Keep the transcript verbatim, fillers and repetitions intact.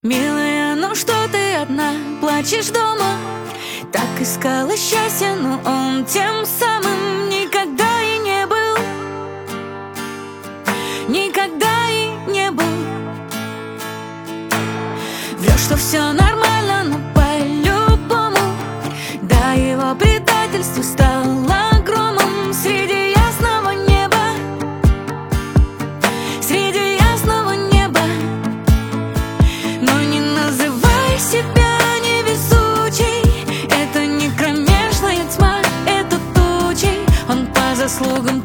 Милая, ну что ты одна, плачешь дома? Так искала счастье, но он тем самым никогда и не был. Никогда и не был. Врешь, что все нормально, но по-любому. Да, его предательство стало громом среди ясного неба. Среди ясного неба. Но не называй себя невезучей. Это не кромешная тьма, это тучей. Он по заслугам